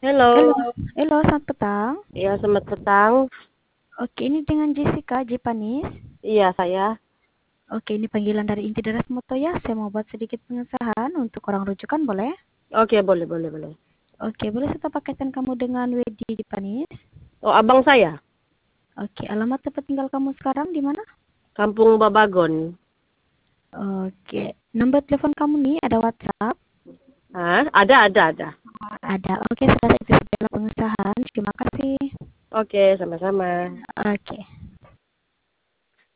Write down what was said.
Halo, Halo. halo, selamat petang. Iya selamat petang. Oke, ini dengan Jessica Jepanis. Iya saya. Oke, ini panggilan dari Inti Daras Moto ya. Saya mau buat sedikit pengesahan untuk orang rujukan, boleh? Oke boleh boleh boleh. Oke, boleh serta pakaikan kamu dengan Wedi Jepanis. Oh abang saya, Oke, alamat tempat tinggal kamu sekarang di mana? Kampung Babagon. Oke, nomor telepon kamu nih ada WhatsApp? Hah? Ada. Ada. Oke, sudah itu segala pengesahan. Terima kasih. Oke sama-sama. Oke.